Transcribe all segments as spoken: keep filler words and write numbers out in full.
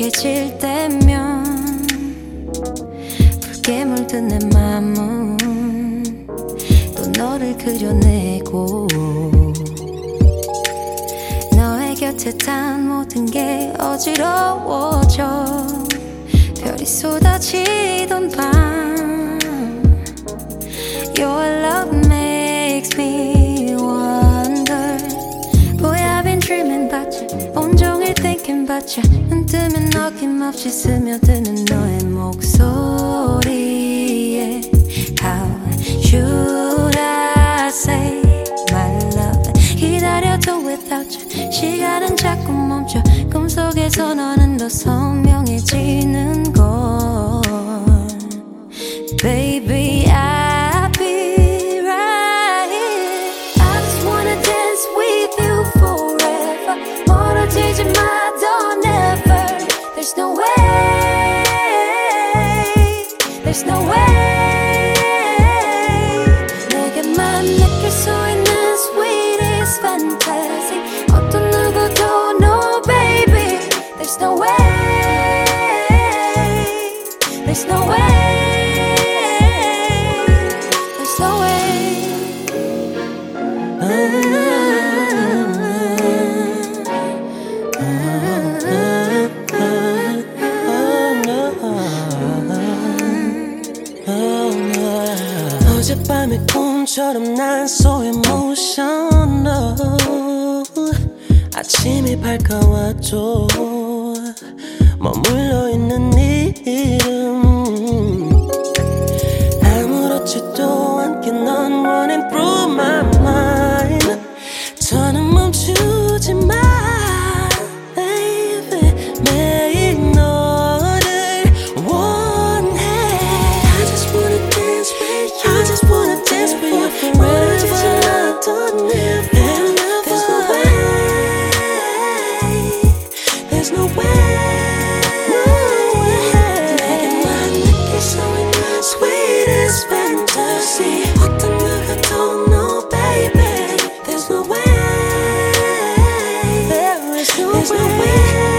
익숙해질 때면 붉게 물든 내 맘은 또 너를 그려내고 너의 곁에 단 모든 게 어지러워져 별이 쏟아지던 밤 Your love makes me wonder Boy I've been dreaming about you 온종일 thinking about you 눈 뜨면 어김없이 스며드는 너의 목소리에 How should I say my love 기다려도 without you 시간은 자꾸 멈춰 꿈속에서 너는 더 선명해지는 걸 Baby I'll be right here I just wanna dance with you forever 멀어지지 마 don't ever There's no way There's no way 내게만 느낄 수 있는 sweetest fantasy 어떤 누구도 no baby There's no way There's no way There's no way 어젯밤의 꿈처럼 난 so emotional 아침이 밝아왔죠 머물러 있는 네 이름 아무렇지도 않게 넌 running through my mind 더는 멈추지 마 baby 매일 너를 원해 I just wanna dance with you I just wanna dance with you 멀어지지 마 don't ever There's no way There's no way 내게만 느낄 수 있는 sweetest fantasy 어떤 누구도 no baby There's no way There is no way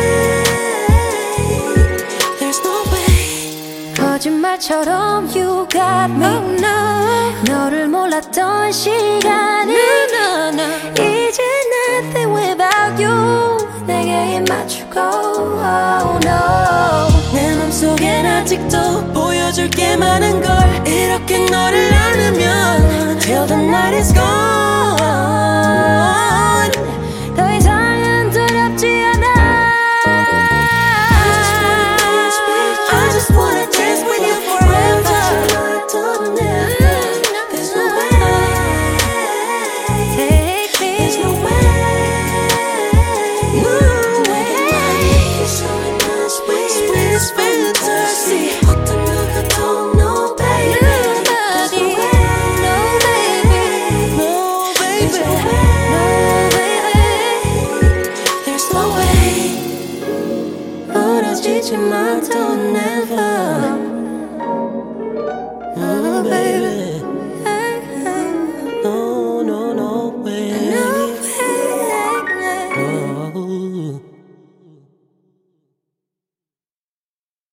There's no way 거짓말처럼 you got me oh, no. 너를 몰랐던 시간이 no, no, no. 이제 nothing without you 내게 입 맞추고 oh, no. 내 맘속엔 아직도 보여줄 게 많은 걸 이렇게 너를 안으면 Till the night is gone 더 이상은 두렵지 않아 I just wanna dance with you forever Don't ever There's no way Take me There's no way No way It's so nice Sweetest fantasy 어떤 누구도 no baby There's no way No baby No baby There's no way There's no way 멀어지지만 don't ever